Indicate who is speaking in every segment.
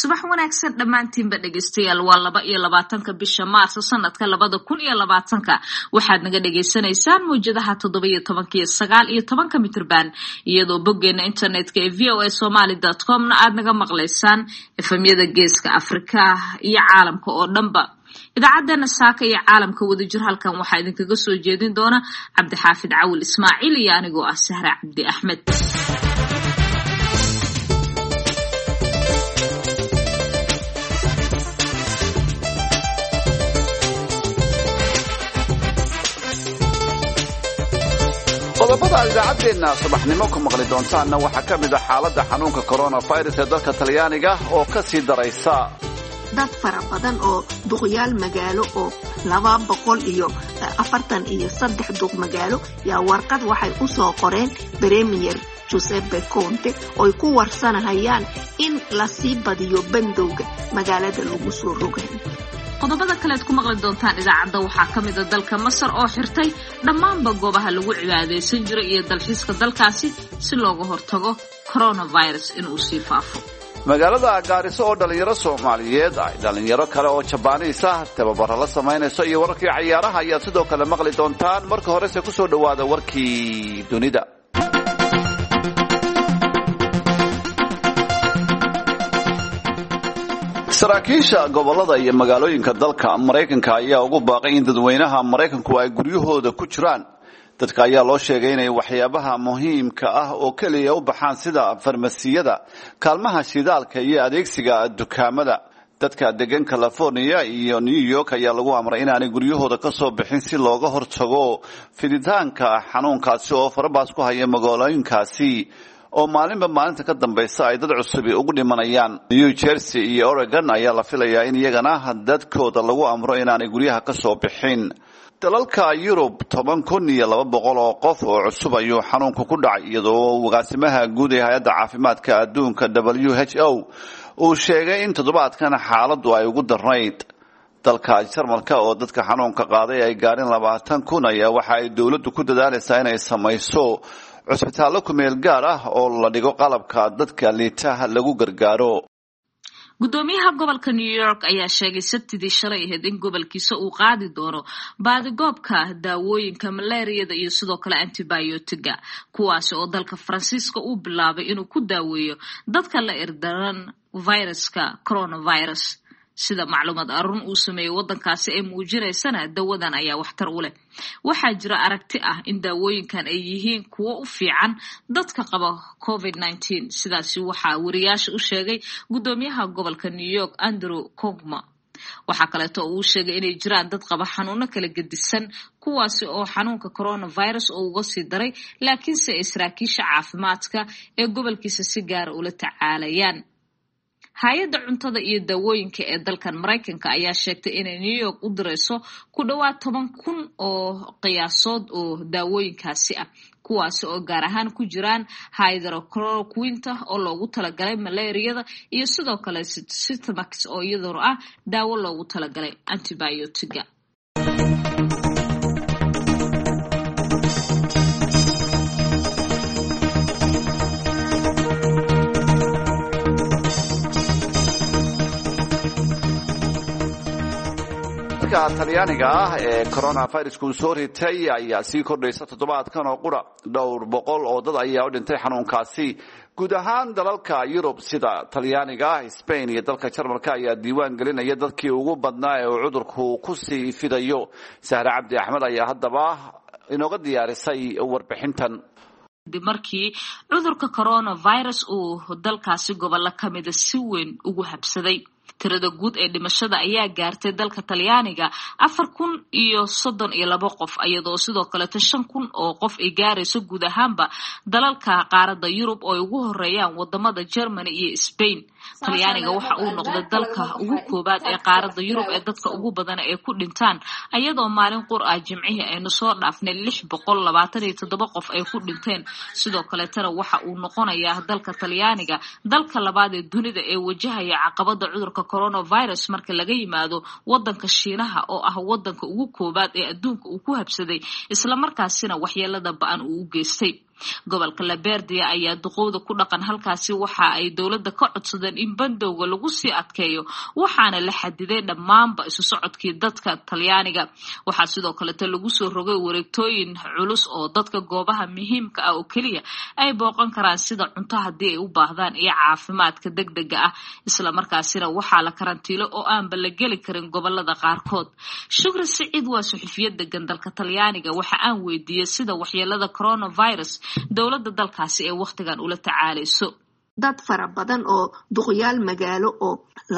Speaker 1: subax wanaagsan dhamaantiinba dhageystayaal waa 22 bisha Maarso sanadka 2020 waxaad naga dhageysanaysaan muujadaha 17 iyo 19 mitirban iyadoo boggeena internetka ee voasomali.com na aad naga maqlaysaan efemyada geeska Afrika iyo caalamka oo dhanba idaacadana saaka iyo caalamka wadajir halkan waxa idinkaga soo jeedin doona Cabdixaafid Cawil Ismaaciil iyo anigoo ah Sahra Cabdi Ahmed.
Speaker 2: qodobada idaacaddeena subaxnimo ku maqli doontaana waxaa ka mid ah xaaladda xanuunka coronavirus ee dalka Talyaaniga oo ka sii daraysa.
Speaker 3: dad fara badan oo duqyaal magaalo oo 243 duq magaalo yaa warqad waxay u soo qoreen Premier Giuseppe Conte oo ku warsanayaan in la sii badiyo bandowga magaalada lagu soo rogay.
Speaker 1: qodobada kale aad ku maqli doontaan idaacadda waxaa ka mid ah dalka Masar oo xirtay dhammaanba goobaha lagu cibaadeysan jiray iyo dalxiiska dalkaasi si looga hortago coronavirus inuu sii faafo.
Speaker 2: magaalada Gaariso oo dhalinyaro Soomaaliyeed ay dhalinyaro kale oo Jabaaniis ah tababaro la sameynayso iyo wararkii ciyaaraha ayaa sidoo kale maqli doontaan. marka hore se ku soo dhawaada warkii dunida. saraakiisha gobolada iyo magaalooyinka dalka Mareykanka ayaa ugu baaqay in dadweynaha Mareykanku ay guryahooda ku jiraan. dadka ayaa loo sheegay inay waxyaabaha muhiimka ah oo kaliya u baxaan sida farmasiyada, kaalmaha shidaalka iyo adeegsiga dukaamada. dadka degan California iyo New York ayaa lagu amray inaanay guryahooda ka soo bixin si looga hortago fiditaanka xanuunkaasi oo farabaas ku haya magaalooyinkaasi oo maalinba maalinta ka dambaysa ay dad cusub ugu dhimanayaan. New Jersey iyo Oregon ayaa la filayaa in iyagana dadkooda lagu amro inaanay guryaha ka soo bixin. dalalka Yurub 10,200 oo qof oo cusub ayuu xanuunku ku dhacay iyadoo wagaasimaha guud ee hay'adda caafimaadka adduunka WHO uu sheegay in toddobaadkan xaaladdu ay ugu darnayd. dalka Jarmalka oo dadka xanuunka qaaday ay gaarin 20,000 ayaa waxa ay dawladdu ku dadaalaysaa inay samayso cusbitaallo ku meel gaar ah oo la dhigo qalabka dadka liitaha lagu gargaaro.
Speaker 1: gudoomiyaha gobolka New York ayaa sheegay Sabtidii shalay ahayd in gobolkiisa uu qaadi doono baadigoobka daawooyinka malaariyada iyo sidoo kale antibiotiga kuwaas oo dalka Faransiiska uu bilaabay inuu ku daaweeyo dadka la irdaran viruska coronavirus. sida macluumaad arun uu sameeyay wadankaasi ay muujinaysana dawadan ayaa waxtar u leh. waxaa jira aragti ah in daawooyinkan ay yihiin kuwo u fiican dadka qaba COVID-19 sidaasi waxaa wariyaasha u sheegay gudoomiyaha gobolka New York Andrew Cuomo. waxaa kaleeto uu sheegay inay jiraan dad qaba xanuuno kala gedisan kuwaasi oo xanuunka coronavirus oo uga sii daray laakiinse saraakiisha caafimaadka ee gobolkiisa si gaar ah ula tacaalayaan. hay'adda cuntada iyo daawooyinka ee dalkan Mareykanka ayaa sheegtay inay New York u dirayso ku dhawaad 10,000 oo qiyaasood oo daawooyinkaasi ah kuwaasi oo gaar ahaan ku jiraan hydrochloroquine oo loogu talagalay malaariyada iyo sidoo kale Sitamax oo iyadoo ah daawo loogu talagalay antibiotiga.
Speaker 2: Talyaaniga ah ee coronavirus ku soo ritay ayaa sii kordhaysa toddobaadkan oo qura dhowr boqol oo dad ayaa u dhintay xanuunkaasi. guud ahaan dalalka Yurub sida Talyaaniga, Spain iyo dalka Jarmalka ayaa diiwaan gelinaya dadkii ugu badnaa ee cudurku ku sii fidayo. Sahra Cabdi Ahmed ayaa haddaba inooga diyaarisay warbixintan.
Speaker 1: markii cudurka coronavirus uu dalkaasi gobolka kamid ah si weyn ugu habsaday. tirada guud ee dhimashada ayaa gaartay dalka Talyaaniga 4,032 qof iyadoo sidoo kale 5,000 oo qof ay gaarayso guud ahaanba dalalka qaaradda Yurub oo ugu horeeyaan wadamada Germany iyo Spain. Talyaaniga waxa uu noqday dalka ugu koobaad ee qaaradda Yurub ee dadka ugu badan ee ku dhintaan iyadoo maalin qura Jimcihii aynu soo dhaafnay 627 qof ay ku dhinteen. sidoo kale tana waxa uu noqonayaa dalka Talyaaniga dalka labaad ee dunida ee wajahaya caqabada cudurka coronavirus marka laga yimaado wadanka Shiinaha oo ah wadanka ugu koobaad ee adduunka uu ku habsaday isla markaasina waxyeelada ba'an uu u geystay. gobolka Laberdia ayaa duqowda ku dhaqan halkaasi waxa ay dawladda ka codsadeen in bandowga lagu sii adkeeyo waxaana la xadiday dhammaanba isu socodkii dadka Talyaaniga waxa sidoo kale lagu soo rogay wareegtooyin culus oo dadka goobaha muhiimka ah oo kaliya ay booqan karaan sida cunto hadii ay u baahdaan iyo caafimaadka degdega ah isla markaasina waxa la karantiilo oo aan la geli karin gobolada qaarkood Shukri Saciid waa suxufiyada dalka Talyaaniga waxa aan weydiiyay sida waxyeelada coronavirus dawladda dalkaasi ee waqtigan ula tacaalayso
Speaker 3: dad fara badan oo duqyaal magaalo oo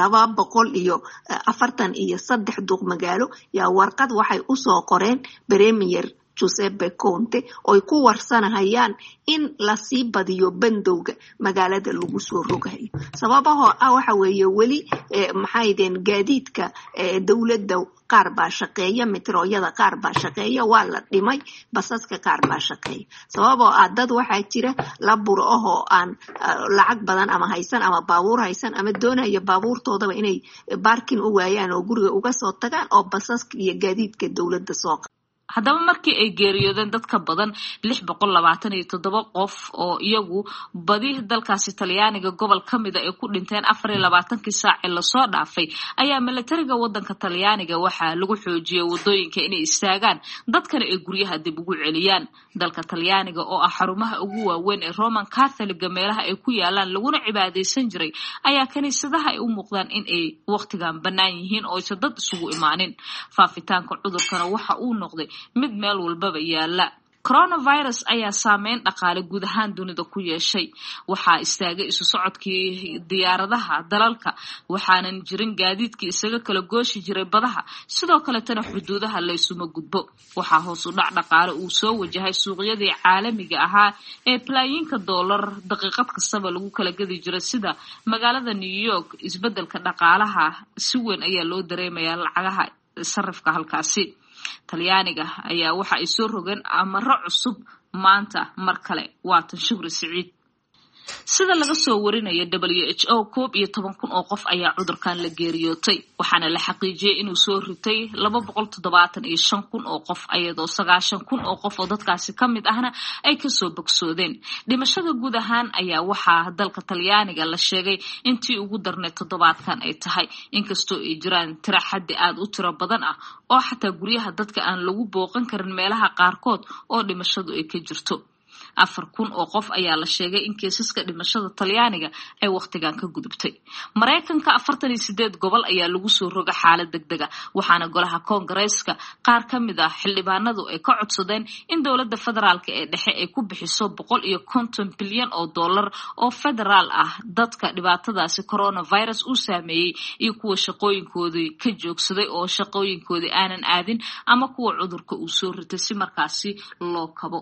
Speaker 3: 243 duq magaalo yaa warqad waxay u soo qoreen Premier Giuseppe Conte oo ku warsanayaan in la sii badiyo bandowga magaalada lagu soo rogayo sababaha waxa weeye wali maxaydeen gaadiidka dawladda qaar baa shaqeeya metrooyada qaar baa shaqeeya waa la dhimay basaska qaar baa shaqeeya sababoo dad waxa jira la buro oo aan lacag badan ama haysan ama baabuur haysan ama doonaya baabuurtoodaba inay parking u waayaan oo guriga uga soo tagaan oo basaska iyo gaadiidka dawladda soo
Speaker 1: haddaba markii ay geeriyoodeen dadka badan 627 qof oo iyagu badi dalkaasi Talyaaniga gobol kamida ay ku dhinteen 24 saac ee la soo dhaafay ayaa militariga wadanka Talyaaniga waxa lagu xoojiyay wadooyinka inay istaagaan dadkana ay guryaha dib ugu celiyaan dalka Talyaaniga oo ah xarumaha ugu waaweyn ee Roman Catholic meelaha ay ku yaalaan laguna cibaadeysan jiray ayaa kaniisadaha ay u muuqdaan in ay waqtigan banaan yihiin oo ay dad isugu imaanin faafitaanka cudurkana waxa uu noqday mid meel walbaba yaala coronavirus ayaa saameyn dhaqaale guud ahaan dunida ku yeeshay waxa istaagay isu socodkii diyaaradaha dalalka waxaanan jirin gaadiidkii isaga kala gooshi jiray badaha sidoo kale tan xuduudaha la isuma gudbo waxa hoos u dhac dhaqaale uu soo wajahay suuqyadii caalamiga ahaa ee plaayinka dollar daqiiqad kasta lagu kala gadi jiray sida magaalada New York isbedelka dhaqaalaha si weyn ayaa loo dareemayaa lacagaha sarifka halkaasi Talyaaniga ayaa waxa ay soo rogeen amaro cusub maanta mar kale waatan Shukri Saciid sida laga soo warinayo WHO 11,000 oo qof ayaa cudurkan la geeriyootay waxaana la xaqiijiyay inuu soo ritay 275,000 oo qof ayadoo 90,000 oo qof oo dadkaasi kamid ahna ay ka soo bogsoodeen dhimashada guud ahaan ayaa waxa dalka Talyaaniga la sheegay intii ugu darnay toddobaadkan ay tahay inkastoo ay jiraan tiro xaddi aad u tiro badan ah oo xataa guryaha dadka aan lagu booqan karin meelaha qaarkood oo dhimashadu ay ka jirto 4,000 oo qof ayaa la sheegay in kiisaska dhimashada Talyaaniga ay waqtigan ka gudubtay Mareykanka 48 gobol ayaa lagu soo rogay xaalad degdeg ah waxaana golaha Koongareeska qaar kamid ah xildhibaanadu ay ka codsadeen in dawladda federaalka ee dhexe ay ku bixiso 150 bilyan oo dollar oo federaal ah dadka dhibaatadaasi coronavirus uu saameeyay iyo kuwa shaqooyinkoodii ka joogsaday oo shaqooyinkoodii aanan aadin ama kuwa cudurka uu soo ritay si markaasi loo kabo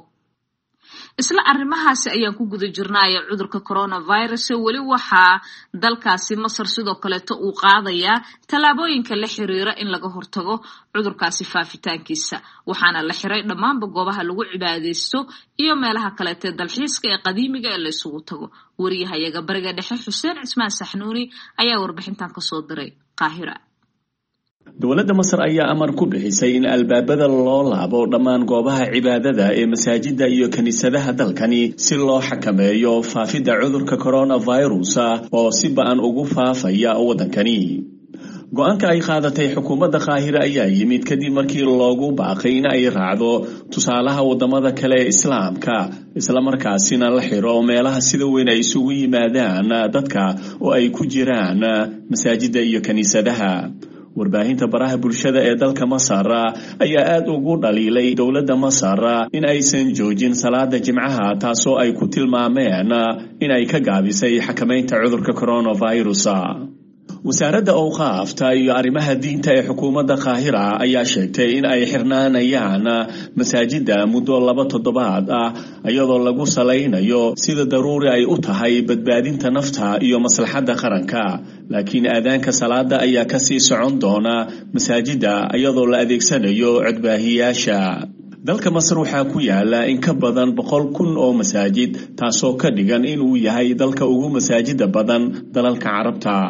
Speaker 1: isla arrimahaasi ayaan ku guda jirnaa cudurka coronavirus wali waxa dalkaasi Masar sidoo kale uu qaadayaa talaabooyinka la xiriira in laga hortago cudurkaasi faafitaankiisa waxaana la xiray dhammaan goobaha lagu cibaadeysto iyo meelaha kale ee dalxiiska ee qadiimiga ee la isugu tago wariyahayaga bariga dhexe Xuseen Cismaan Saxnuuni ayaa warbixintan ka soo diray Qaahira
Speaker 4: dowladda Masar ayaa amar ku bixisay in albaabada loo laabo dhammaan goobaha cibaadada ee masaajida iyo kaniisadaha dalkani si loo xakameeyo faafidda cudurka coronavirus oo si ba'an ugu faafaya wadankani go'aanka ay qaadatay xukuumadda Qaahira ayaa yimid kadib markii loogu baaqay in ay raacdo tusaalaha wadamada kale ee Islaamka isla markaasina la xiro meelaha sida weyn ay isugu yimaadaan dadka oo ay ku jiraan masaajida iyo kaniisadaha warbaahinta baraha bulshada ee dalka Masar ayaa aad ugu dhaliilay dowladda Masar in aysan joojin salaada Jimcaha taasoo ay ku tilmaameen in ay ka gaabisay xakameynta cudurka coronavirus wasaaradda awqaafta iyo arrimaha diinta ee xukuumadda Qaahira ayaa sheegtay in ay xirnaanayaan masaajida muddo 2 toddobaad iyadoo lagu saleynayo sida daruuri ay u tahay badbaadinta nafta iyo maslaxadda qaranka laakiin aadaanka salaada ayaa ka sii socon doona masaajida iyadoo la adeegsanayo codbaahiyaasha dalka Masar waxaa ku yaala in ka badan 100,000 oo masaajid taasoo ka dhigan in uu yahay dalka ugu masaajida badan dalalka Carabta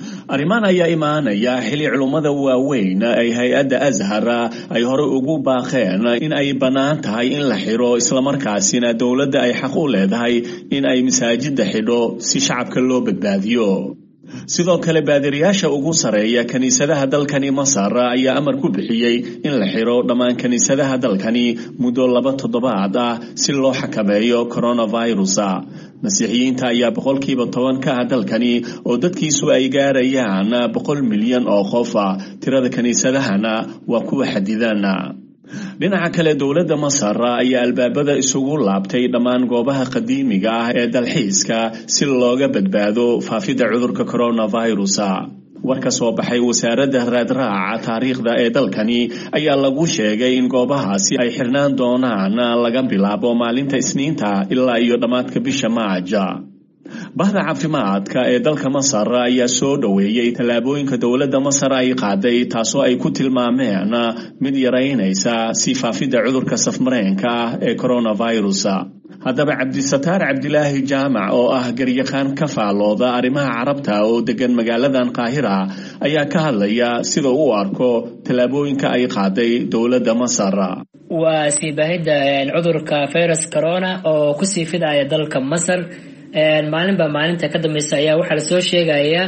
Speaker 4: arrimahan ayaa imaanaya xilli culummada waaweyn ay hay-adda Azhar ay hore ugu baaqeen in ay bannaan tahay in la xiro islamarkaasina dowladda ay xaq u leedahay in ay masaajidda xidho si shacabka loo badbaadiyo. sidoo kale baadiriyaasha ugu sareeya kaniisadaha dalkani Masar ayaa amar ku bixiyay in la xiro dhammaan kaniisadaha dalkani muddo 2 toddobaad ah si loo xakameeyo coronavirus. masiixiyiinta ayaa 10% ka ah dalkani oo dadkiisu ay gaarayaan 100 milyan oo qof. tirada kaniisadahana waa kuwa xadidan. dhinaca kale dowladda Masar ayaa albaabada isugu laabtay dhammaan goobaha qadiimiga ah ee dalxiiska si looga badbaado faafida cudurka coronavirus. war ka soo baxay wasaaradda raadraaca taariikhda ee dalkani ayaa lagu sheegay in goobahaasi ay xirnaan doonaan laga bilaabo maalinta Isniinta ilaa iyo dhamaadka bisha Maaja. bahda caafimaadka ee dalka Masar ayaa soo dhaweeyay talaabooyinka dowladda Masar ay qaaday taasoo ay ku tilmaameen mid yareynaysa si faafida cudurka safmareenka ee coronavirus. haddaba Cabdisataar Cabdilaahi Jaamac oo ah garyaqaan ka faalooda arrimaha carabta oo degan magaaladan Qaahira ayaa ka hadlaya sida uu arko talaabooyinka ay qaaday dowladda Masar.
Speaker 5: waa sii baahida cudurka virus corona oo ku sii fidaya dalka Masar. maalinba maalinta ka dambaysa ayaa waxaa la soo sheegayaa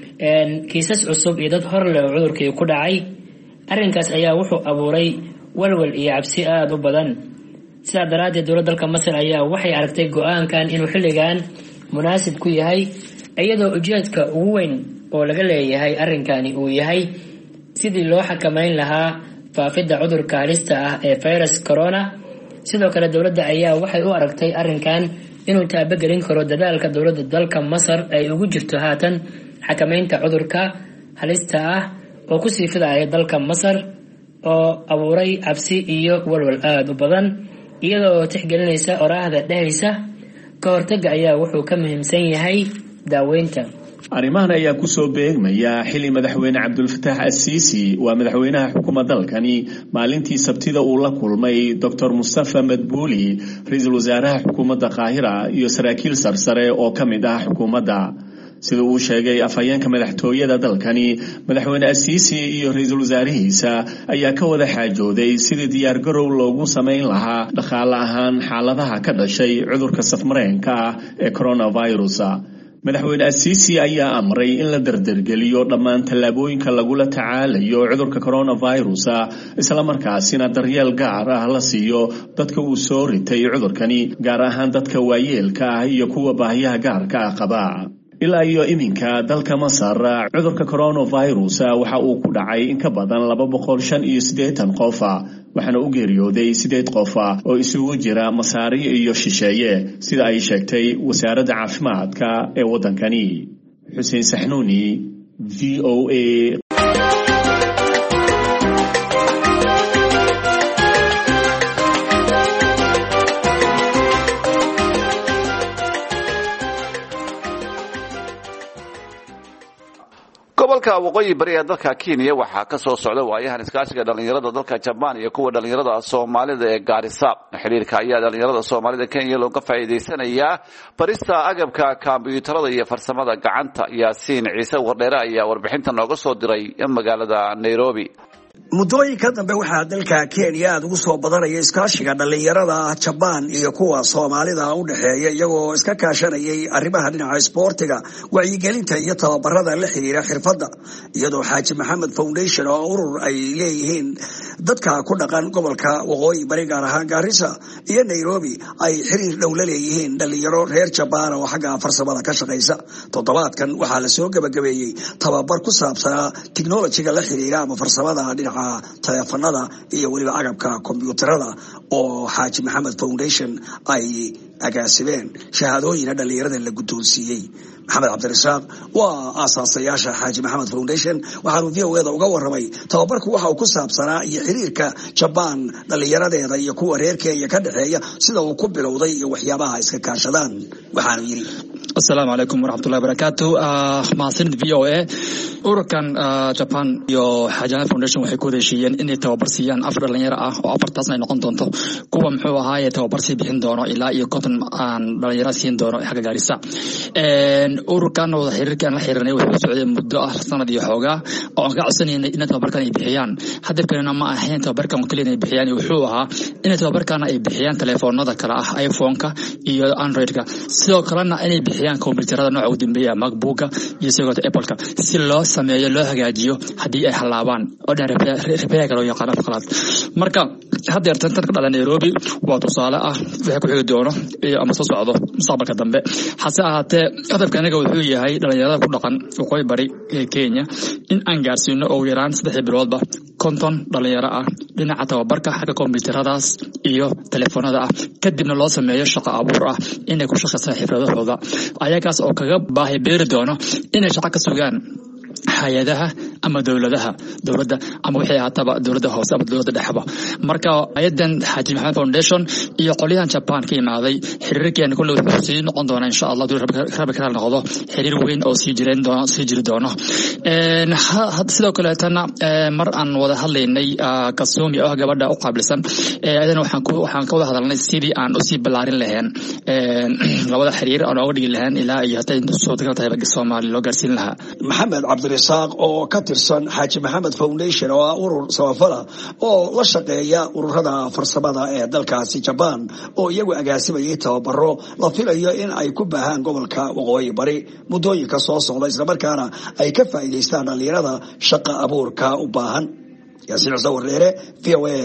Speaker 5: kiisas cusub iyo dad hor leh oo cudurkii ku dhacay. arrinkaas ayaa wuxuu abuuray walwal iyo cabsi aada u badan. sidaa daraaddeed dowladda dalka Masar ayaa waxay aragtay go-aankan inuu xilligan munaasib ku yahay, iyadoo ujeedka ugu weyn oo laga leeyahay arrinkani uu yahay sidii loo xakameyn lahaa faafidda cudurka halista ah ee virus corona. sidoo kale dowladda ayaa waxay u aragtay arrinkan inuu taabagelin karo dadaalka dowladda dalka Masar ay ugu jirto haatan xakameynta cudurka halista ah oo ku sii fidaya dalka Masar, oo abuuray cabsi iyo walwal aada u badan. iyadoo tixgelinaysa oraahda dhehaysa ka hortagga ayaa wuxuu ka muhiimsan yahay daaweynta.
Speaker 4: arrimahan ayaa ku soo beegmaya xilli madaxweyne Cabdulfataax Al-Siisi waa madaxweynaha xukuumadda dalkani maalintii Sabtida uu la kulmay Dr. Mustafa Madbuuli, ra'iisul wasaaraha xukuumadda Qaahira iyo saraakiil sarsare oo ka mid ah xukuumadda. sida uu sheegay afhayeenka madaxtooyada dalkani, madaxweyne Al-Siisi iyo ra'iisul wasaarihiisa ayaa ka wada xaajooday sidii diyaar garow loogu sameyn lahaa dhaqaale ahaan xaaladaha ka dhashay cudurka safmareenka ee coronavirus. madaxweyne Al-Siisi ayaa amray in la dardargeliyo dhammaan tallaabooyinka lagula tacaalayo cudurka coronavirus, isla markaasina daryeel gaar ah la siiyo dadka uu soo ritay cudurkani, gaar ahaan dadka waayeelka ah iyo kuwa baahiyaha gaarka ah qaba. ilaa iyo iminka dalka Masar cudurka coronavirus waxa uu ku dhacay in ka badan 285 qof, waxaana u geeriyooday 8 qof oo isugu jira Masaari iyo shisheeye sida ay sheegtay wasaaradda caafimaadka ee wadankani. Xuseen Saxnuuni, VOA.
Speaker 2: gobolka waqooyi bari ee dalka Kenya waxaa ka soo socda waayahan iskaashiga dhalinyarada dalka Japan iyo kuwa dhalinyarada Soomaalida ee Garissa. xiriirka ayaa dhalinyarada Soomaalida Kenya looga faa'iideysanayaa barista agabka kombiyuutarada iyo farsamada gacanta. Yaasiin Ciise Wardheere ayaa warbixinta nooga soo diray magaalada Nairobi.
Speaker 6: muddooyinka dambe waxaa dalka Kenya aad ugu soo badanaya iskaashiga dhalinyarada Japan iyo kuwa Soomaalida u dhaxeeya, iyagoo iska kaashanayay arrimaha dhinaca isboortiga, wacyigelinta iyo tababarada la xiriira xirfadda, iyadoo Xaaji Maxamed Foundation oo urur ay leeyihiin dadka ku dhaqan gobolka waqooyi bari gaar ahaan Garissa iyo Nairobi ay xiriir dhow la leeyihiin dhalinyaro reer Japan oo xagga farsamada ka shaqeysa. toddobaadkan waxaa la soo gabagabeeyay tababar ku saabsan technology-ga la xiriira ama farsamada dhinaca teleefanada iyo waliba agabka kombiyuutarada oo Xaaji Maxamed Foundation ay agaasimeen shahaadooyin dhalinyarada la guddoonsiiyey. Maxamed Cabdirasaaq waa aasaasayaasha Xaaji Maxamed Foundation, waxaanu VOA uga warramay tababarku waxa uu ku saabsanaa iyo xiriirka Japan dhalinyaradeeda iyo kuwa reer Kenya ka dhaxeeya, sida uu ku bilowday iyo waxyaabaha iska kaashadaan. waxaanu yiri
Speaker 7: Assalaamu calaykum waraxmatullahi wabarakaatuh. mahadsanid VOA. ururkan Japan iyo Xaaji Maxamed Foundation waxay ku heshiiyeen inay tababar siiyaan 4 dhalinyaro ah oo 4taasna ay noqon doonto kuwa muxuu ahaaye tababar si bixin doono ilaa iyo 50 kulan aan dhalinyarada siin doono xagga Gaarisa ururkan wada xiriirkan la xiriirnay wuxuu socday muddo sanad iyo xoogaa oo aan ka codsanayay in tababarkan ay bixiyaan hadafkana ma ahayn tababarkan kaliya inay bixiyaan wuxuu ahaa in tababarkan ay bixiyaan telefoonada kala ah iPhone-ka iyo Android-ka sidoo kalena inay bixiyaan kombiyuutarada nooca ugu dambeeya MacBook-ka iyo sidoo kale Apple-ka si loo sameeyo loo hagaajiyo hadii ay halaabaan oo dhan repair loo yaqaan afqalaad marka hadda tan ka dhacda Nairobi waa tusaale ah waxa ku xigi doono ama soo socdo mustaqbalka dambe hase ahaatee hadafkanaga wuxuu yahay dhalinyarada ku dhaqan waqooyi bari ee Kenya in aan gaarsiino oo yaraan 3 biloodba konton dhalinyaro ah dhinaca tababarka xagga kombiyuutaradaas iyo telefoonada ah kadibna loo sameeyo shaqo abuur ah inay ku shaqeeyaan xirfadahooda ayagaas oo kaga baahi beeri doono inay shaqo ka sugaan hay'adaha ama dawladda ama wixii ahaataba dawladda hoose ama dawladda dhexba marka ayadan Haji Maxamed Foundation iyo qoliyahan Japan ka imaaday xiriirkeena kullu wuxuu sii noqon doonaa insha Allah rabbi kala noqdo xiriir weyn oo sii jiri doono sidoo kale tan mar aan wada hadlaynay Kasumi oo gabadha u qaabilsan ayadana waxaan ka wada hadalnay sidii aan u sii balaarin lahayn labada xiriir aan uga dhigi lahayn ilaa iyo hataa inta soo tahay Soomaali loo gaarsiin lahaa
Speaker 6: Maxamed Cabdirasaaq oo ka tirsan Haji Maxamed Foundation oo urur samafala oo la shaqeeya ururada farsamada ee dalkaasi Japan oo iyagu agaasimay tababaro la filayo in ay ku baahan gobolka waqooyi bari muddooyinka soo socda isla markaana ay ka faa'iideystaan dhalinyarada shaqo abuurka u baahan Yaasiin Sawareere VOA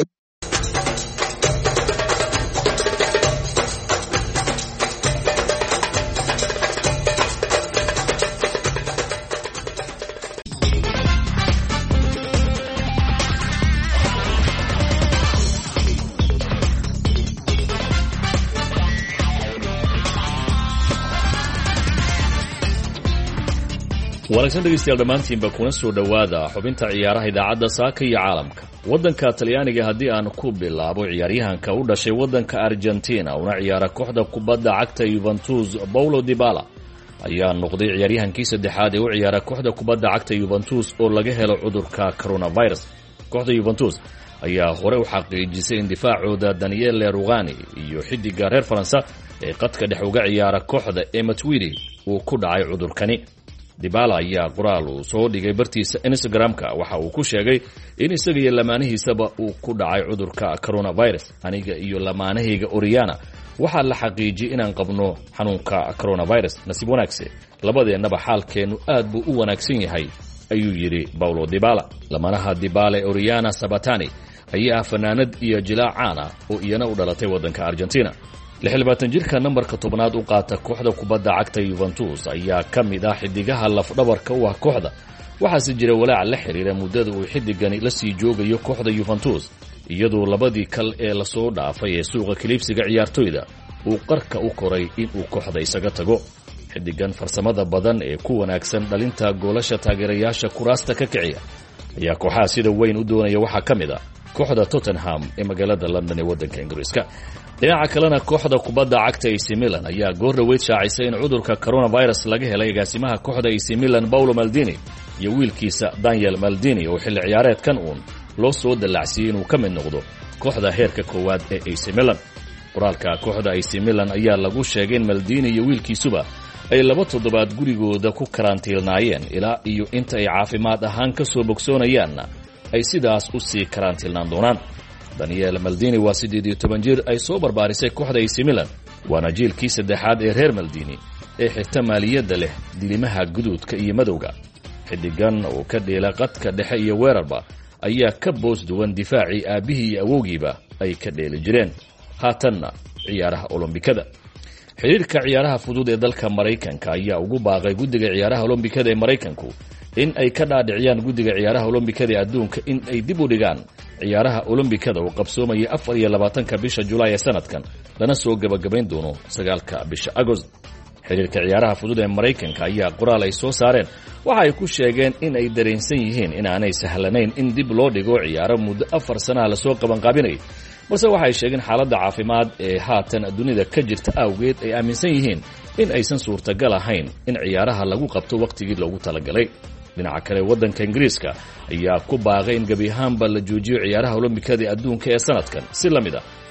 Speaker 8: wanaagsan dhegeystayaal dhammaantiinba kuna soo dhowaada xubinta ciyaaraha idaacadda saaka iyo caalamka waddanka talyaaniga haddii aan ku bilaabo ciyaaryahanka u dhashay waddanka Argentina una ciyaara kooxda kubadda cagta Juventus Paulo Dybala ayaa noqday ciyaaryahankii saddexaad ee u ciyaara kooxda kubadda cagta Juventus oo laga helo cudurka coronavirus kooxda Juventus ayaa hore u xaqiijisay in difaacooda Daniele Rugani iyo xidiga reer Faransa ee qadka dhex uga ciyaara kooxda Ematwidi uu ku dhacay cudurkani Dybala ayaa qoraal uu soo dhigay bartiisa Instagram-ka waxa uu ku sheegay in isaga iyo lamaanihiisaba uu ku dhacay cudurka coronavirus aniga iyo lamaanahayga Oriana waxa la xaqiijiyay inaan qabno xanuunka coronavirus nasiib wanaagsan labadeennaba xaalkeenu aad buu u wanaagsan yahay ayuu yiri Paulo Dybala lamaanaha Dybala Oriana Sabatani ayaa fanaanad iyo jilaac caan ah oo iyana u dhalatay waddanka Argentina 26 jirka nambarka 10aad u qaata kooxda kubadda cagta Juventus ayaa ka mid ah xidigaha laf-dhabarka u ah kooxda waxaase jira walaac la xiriira muddada uu xidigani la sii joogayo kooxda Juventus iyadoo labadii kal ee la soo dhaafay ee suuqa kaliibsiga ciyaartoyda uu qarka u koray in uu kooxda isaga tago xidigan farsamada badan ee ku wanaagsan dhalinta goolasha taageerayaasha kuraasta ka kiciya ayaa kooxaha sida weyn u doonaya waxaa ka mid ah kooxda Tottenham ee magaalada London ee waddanka Ingiriiska dhinaca kalena kooxda kubadda cagta AC Milan ayaa goor dhaweyd shaacisay in cudurka coronavirus laga helay agaasimaha kooxda AC Milan Paolo Maldini iyo wiilkiisa Daniel Maldini oo xilli ciyaareedkan loo soo dalacsiyay inuu ka mid noqdo kooxda heerka koowaad ee AC Milan qoraalka kooxda AC Milan ayaa lagu sheegay in Maldini iyo wiilkiisuba ay 2 toddobaad gurigooda ku karantiilnaayeen ilaa iyo inta ay caafimaad ahaan ka soo bogsoonayaan ay sidaas u sii karantiilnaan doonaan Daniel Maldini waa 18 jir ay soo barbaarisay kooxda AC Milan waana jiilkii saddexaad ee reer Maldini ee xigta maaliyadda leh dilimaha guduudka iyo madowga xidigan oo ka dheela qadka dhexe iyo weerarba ayaa ka boos duwan difaacii aabihii iyo awowgiiba ay ka dheeli jireen haatanna ciyaaraha Olombikada xiriirka ciyaaraha fudud ee dalka Mareykanka ayaa ugu baaqay guddiga ciyaaraha Olombikada ee Mareykanku in ay ka dhaadhiciyaan guddiga ciyaaraha Olombikada ee adduunka in ay dib u dhigaan ciyaaraha Olombikada oo qabsoomaya 24 bisha Julaay ee sanadkan lana soo gabagabayn doono 9 bisha Agost xiriirka ciyaaraha fudud ee Mareykanka ayaa qoraal ay soo saareen waxa ay ku sheegeen in ay dareensan yihiin in aanay sahlanayn in dib loo dhigo ciyaaro muddo 4 sano la soo qaban qaabinay balse waxa ay sheegeen xaaladda caafimaad ee haatan dunida ka jirta awgeed ay aaminsan yihiin in aysan suurtagal ahayn in ciyaaraha lagu qabto waqtigii loogu talagalay dhinaca kale waddanka Ingiriiska ayaa ku baaqay in gabi ahaanba la joojiyo ciyaaraha Olombikada ee adduunka ee sanadkan si lamid ah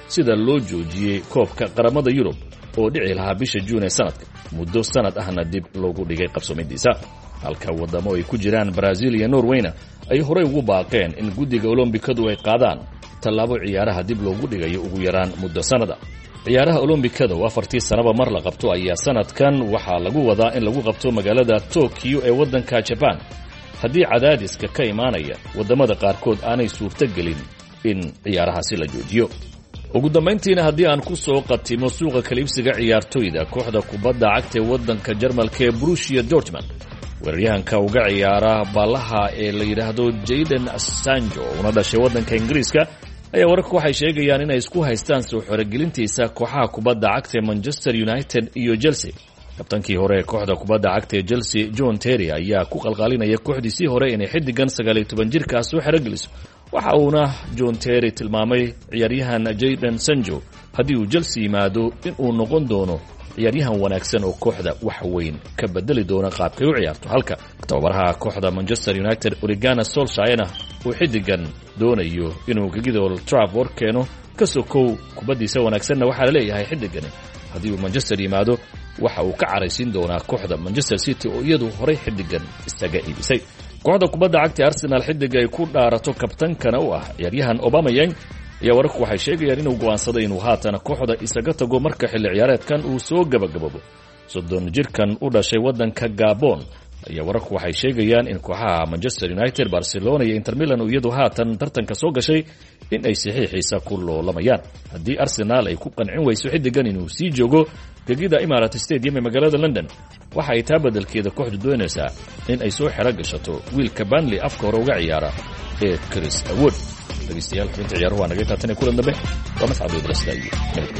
Speaker 8: sida loo joojiyey koobka qaramada Yurub oo dhici lahaa bisha Juun ee sanadka muddo sanad ahna dib loogu dhigay qabsoomidiisa halka wadamo ay ku jiraan Brazil iyo Norwayna ay horey ugu baaqeen in guddiga Olombikadu ay qaadaan tallaabo ciyaaraha dib loogu dhigayo ugu yaraan muddo sanada ciyaaraha Olombikada oo 4 sanaba mar la qabto ayaa sanadkan waxaa lagu wadaa in lagu qabto magaalada Tokyo ee waddanka Japan haddii cadaadiska ka imaanaya wadamada qaarkood aanay suurtagelin in ciyaarahaasi la joojiyo ugu dambeyntiina haddii aan ku soo qatimo suuqa kaliibsiga ciyaartoyda kooxda kubadda cagta ee waddanka Jarmalka ee Borussia Dortmund weeraryahanka uga ciyaara ballaha ee la yiraahdo Jadon Sancho una dhashay waddanka Ingiriiska ayaa wararku waxay sheegayaan inay isku haystaan soo xorogelintiisa kooxaha kubadda cagta ee Manchester United iyo Chelsea kabtankii hore ee kooxda kubadda cagta ee Chelsea John Terry ayaa ku qalqaalinaya kooxdiisii hore inay xidigan 19 jirkaas soo xorogeliso waxa uuna John Terry tilmaamay ciyaaryahan Jadon Sancho haddii uu Chelsea yimaado in uu noqon doono ciyaaryahan wanaagsan oo kooxda wax weyn ka bedeli doona qaabkay u ciyaarto halka tababaraha kooxda Manchester United Ole Gunnar Solskjaer uu xidigan doonayo inuu gegida Old Trafford keeno kasokow kubadiisa wanaagsanna waxa la leeyahay xidigan haddii uu Manchester yimaado waxa uu ka caraysiin doonaa kooxda Manchester City oo iyadu horey xidigan isaga iibisay kooxda kubadda cagta Arsenal xidig ay ku dhaarato kabtankana u ah ciyaaryahan Aubameyang ayaa wararku waxay sheegayaan inuu go'aansaday inuu haatan kooxda isaga tago marka xilli ciyaareedkan uu soo gabagababo 30 jirkan u dhashay waddanka Gabon ayaa wararku waxay sheegayaan in kooxaha Manchester United, Barcelona iyo Inter Milan iyadu haatan tartanka soo gashay in ay saxiixiisa ku loolamayaan haddii Arsenal ay ku qancin weyso xidigan inuu sii joogo gegida Emirates Stadium ee magaalada London waxa ay taa beddelkeeda kooxdu doonaysaa in ay soo xiro gashato wiilka Burnley afka hore uga ciyaara ee Chris Wood dhageystayaal xubinta ciyaaruhu waa naga taatane kulan dambe waa mascad Idrasta iyo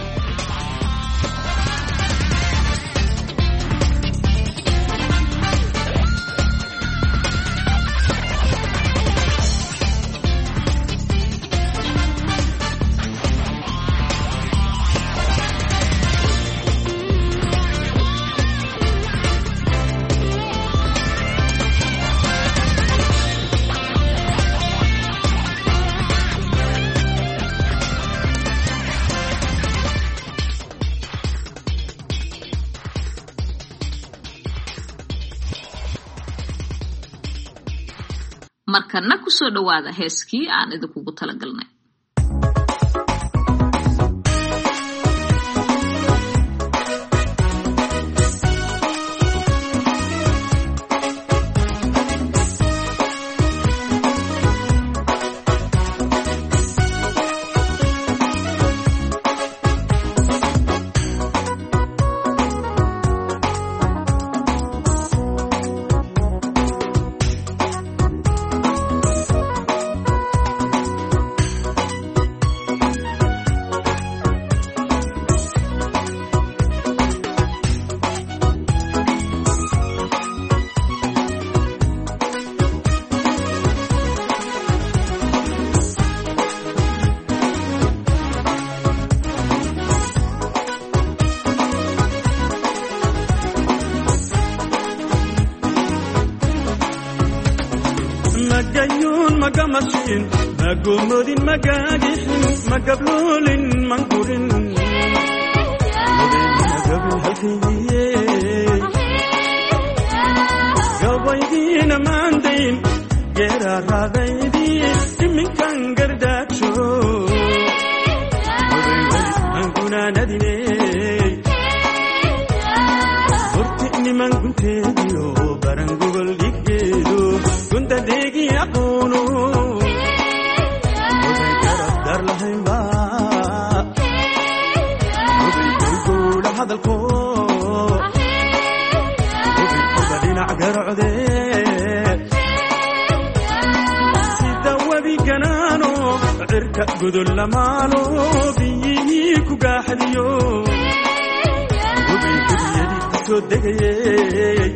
Speaker 1: markana ku soo dhawaada heeskii aan idinku talagalnay
Speaker 9: مقامشين مقومودين مقادحين مقبلولين منقورين مقابل هالكيه قويدين ماندين جيرا راضيدين من كان قرداتشو منقونا نديني ورتقني من قنتيديو برنقوغل ليكيدو كنت ديجي أقولو وبيتردر لهم با وبيقول هذا الكون وبيقول عقر عديد سيدا وذي كنانو عركة قدل لمالو بييكو قاحديو وبيقول يدي تصدقيي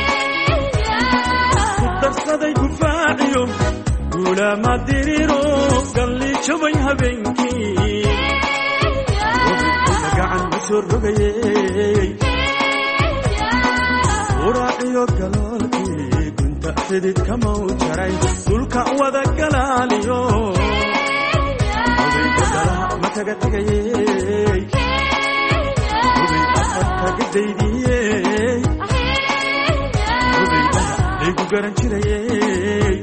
Speaker 9: darsaday gufaaciyo guulama diriro galli jabay habeenkii wabidka gacan ma soo rogayey uraaciyo galoolkii gunta xididka mau jaray dhulka wada galaaliyo wabidka dalaha ma kaga tegayey hubay afar kaga daydiyey hubay laygu garan jirayey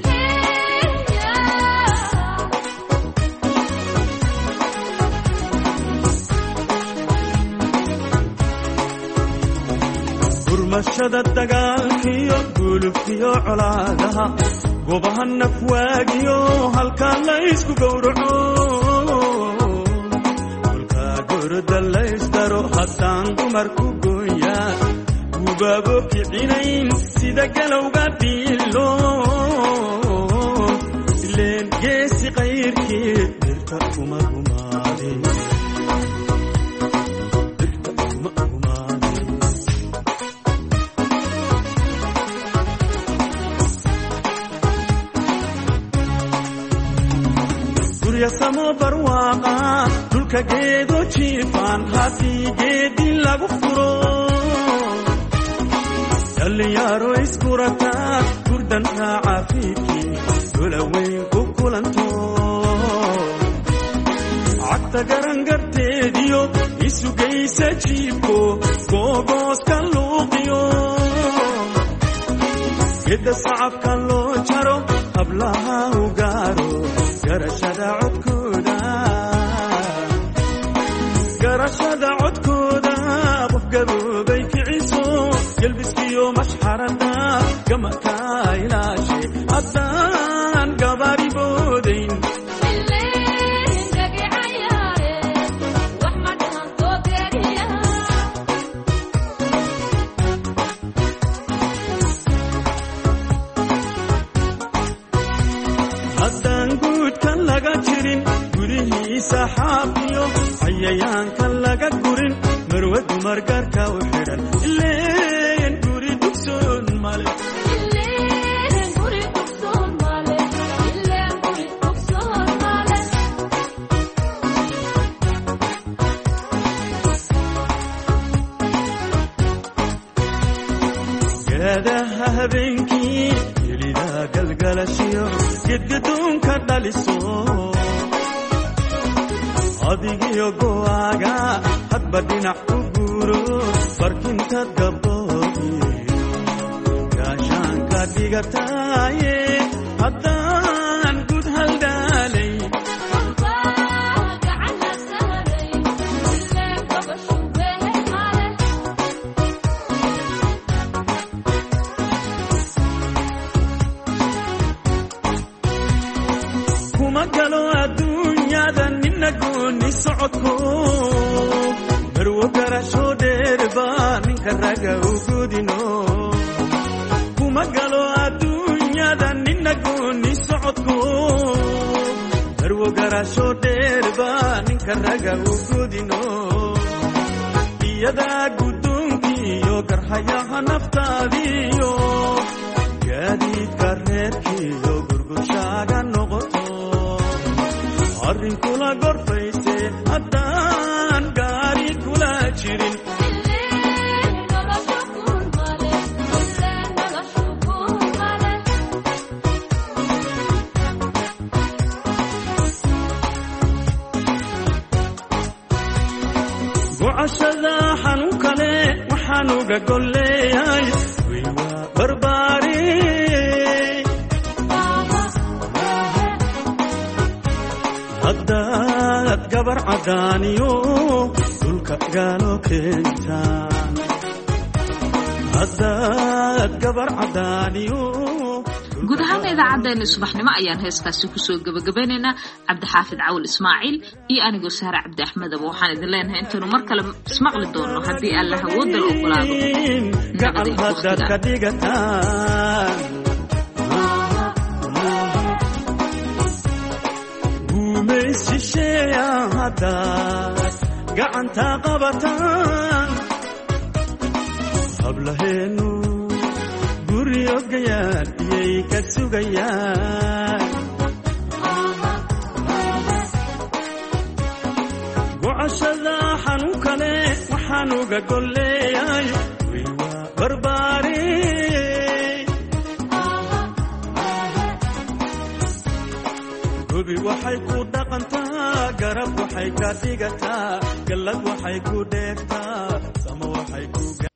Speaker 9: gurmashada dagaalkiyo gulubkiyo colaadaha goobaha nafwaagiyo halkaa laysku gowraco kolkaa goroda laysdaro haddaan dumarku gooyaa gubaabo kicinayn sida galowga dhiilo ileen geesi qayrkii dhirta kuma gumaadin samo barwaaqa dhulka geedo jiifaan haddii geedi lagu furo dhallinyaro iskurataa gurdan raaca fiidkii dolaweyn ku kulanto cagta garangarteediyo isugaysa jiibko googooska luuqiyo gedda sacabka loo jaro hablaha u gaaro garashada codkooda qof gaboobay kiciso gelbiskiyo mashxarada gamaka ilaashe haddaan gabaari boodayn haddaan guudkan laga jirin gudihiisa xaafiyo cayayaanka laga gurin marwe dumar gaarka u xidhan ileen guri dugsoon male gaadaha habeenkii gelida galgalashiyo gedgadoonka dhaliso adigiyo go'aaga hadba dhinac u guuro barkinta gabdhoodi gaashaanka dhigataaye haddaan gud haldhaalay kuma galo adduunyada nina gooni socodko marwo garasho dheerba ninka raga u gudino kuma galo adduunyada nina gooni socodko marwo garasho dheerba ninka raga u gudino iyadaa guddoonkiiyo garhayaha naftaadiyo gaadiidka reerkiiyo gurgurshaaga noqoto arrin kula gorfayse haddaan gaari kula jirin gocashada xanuun kale waxaan uga golleeyahay way waa barbaari haddaad gabar caddaaniyo dhulka gaalo keentaan haddaad gabar caddaaniyo
Speaker 1: guud ahaan idaacaddeena subaxnimo ayaan heeskaasi kusoo gabagabaynaynaa cabdixaafid cawil ismaaciil iyo anigoo sahre cabdi axmedaba waxaan idin leenahay intaynu mar kale ismaqli doonno haddii alla hawoodal ogolaado
Speaker 9: gacal haddaad ka dhigataan guumaysisheeya haddaad gacanta qabataan hablaheenu guriyogayaan iyay ka sugayaan gocashada xanuun kale waxaan uga golleeyahay way waa barbaari gobi waxay ku dhaqantaa garab waxay ka dhigataa gallad waxay ku dheegtaa sama waxay ku